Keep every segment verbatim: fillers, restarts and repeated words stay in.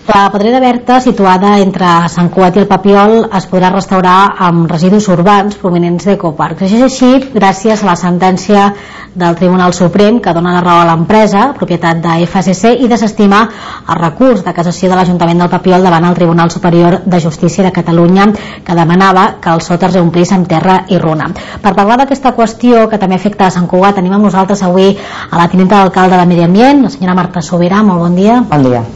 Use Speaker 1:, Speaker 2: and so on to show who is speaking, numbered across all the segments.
Speaker 1: La pedrera Berta, situada entre Sant Cugat i el Papiol, es podrà restaurar amb residus urbans provinents d'Ecoparcs. Això és així gràcies a la sentència del Tribunal Suprem que dona la raó a l'empresa, propietat de F C C, i desestima el recurs de cassació de l'Ajuntament del Papiol davant el Tribunal Superior de Justícia de Catalunya, que demanava que el sot es reomplís amb terra i runa. Per parlar d'aquesta qüestió que també afecta a Sant Cugat, tenim amb nosaltres avui a la tinenta d'alcalde de Medi Ambient, la senyora Marta Sobirà. Molt bon dia.
Speaker 2: Bon dia.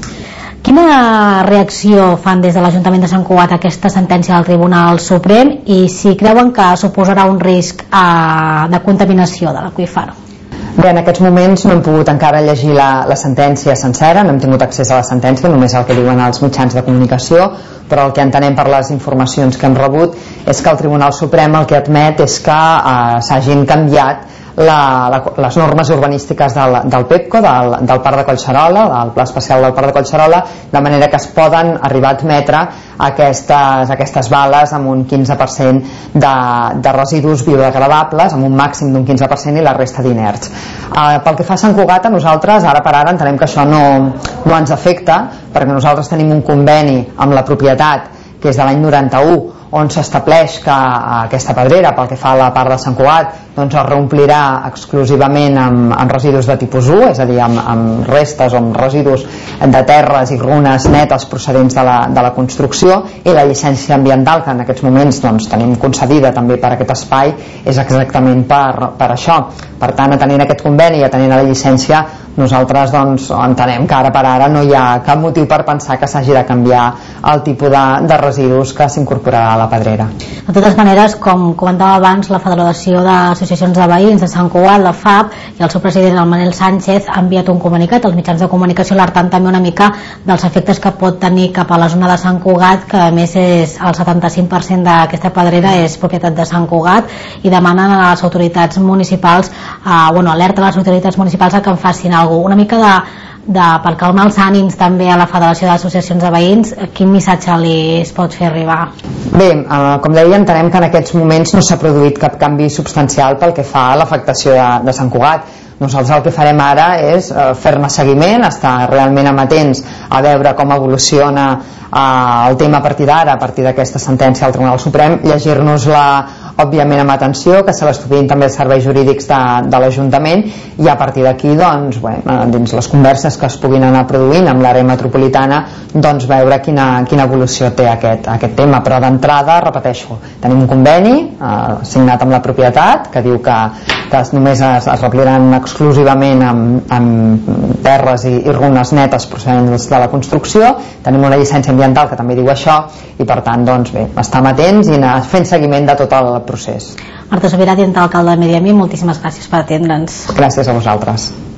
Speaker 1: Quina reacció fan des de l'Ajuntament de Sant Cugat a aquesta sentència del Tribunal Suprem i si creuen que suposarà un risc eh, de contaminació de l'aqüífer?
Speaker 2: Bé, en aquests moments no hem pogut encara llegir la, la sentència sencera, no hem tingut accés a la sentència, només el que diuen els mitjans de comunicació, però el que entenem per les informacions que hem rebut és que el Tribunal Suprem el que admet és que eh, s'hagin canviat La, la, les normes urbanístiques del, del PEPCO, del, del Parc de Collserola, del Pla Especial del Parc de Collserola, de manera que es poden arribar a admetre aquestes, aquestes bales amb un quinze per cent de, de residus biodegradables, amb un màxim d'un quinze per cent i la resta d'inerts. Eh, pel que fa a Sant Cugat, a nosaltres, ara per ara, entenem que això no, no ens afecta, perquè nosaltres tenim un conveni amb la propietat, que és de l'any noranta-u, on s'estableix que aquesta pedrera, pel que fa a la part de Sant Cugat, doncs es reomplirà exclusivament amb, amb residus de tipus u, és a dir, amb, amb restes o amb residus de terres i runes netes procedents de la, de la construcció, i la llicència ambiental que en aquests moments doncs, tenim concedida també per aquest espai és exactament per, per això. Per tant, atenent aquest conveni i atenent a la llicència, nosaltres doncs, entenem que ara per ara no hi ha cap motiu per pensar que s'hagi de canviar el tipus de, de residus que s'incorporarà a la pedrera.
Speaker 1: De totes maneres, com comentava abans, la Federació d'Associacions de Veïns de Sant Cugat, la F A B, i el seu president, el Manel Sánchez, ha enviat un comunicat als mitjans de comunicació alertant també una mica dels efectes que pot tenir cap a la zona de Sant Cugat, que a més és el setanta-cinc per cent d'aquesta pedrera és propietat de Sant Cugat, i demanen a les autoritats municipals, eh, bueno, alerta a les autoritats municipals a que en facin alguna cosa. Una mica de, de, per calmar els ànims també a la Federació d'Associacions de Veïns, quin missatge li es pot fer arribar?
Speaker 2: Bé, eh, com deia, entenem que en aquests moments no s'ha produït cap canvi substancial pel que fa a l'afectació de, de Sant Cugat. Nosaltres el que farem ara és eh, fer-ne seguiment, estar realment amatents a veure com evoluciona eh, el tema a partir d'ara, a partir d'aquesta sentència del Tribunal Suprem, llegir-nos-la òbviament amb atenció, que se l'estudiïn també els serveis jurídics de, de l'Ajuntament, i a partir d'aquí, doncs, bé, dins les converses que es puguin anar produint amb l'àrea metropolitana, doncs veure quina, quina evolució té aquest, aquest tema. Però d'entrada, repeteixo, tenim un conveni eh, signat amb la propietat que diu que, que només es, es repliran exclusivament amb, amb terres i, i runes netes procedents de la construcció. Tenim una llicència ambiental que també diu això, i per tant, doncs bé, estem atents i anar fent seguiment de tot el procés.
Speaker 1: Marta Sobirà, tinenta d'alcalde de Medi Ambient, moltíssimes gràcies per atendre'ns.
Speaker 2: Gràcies a vosaltres.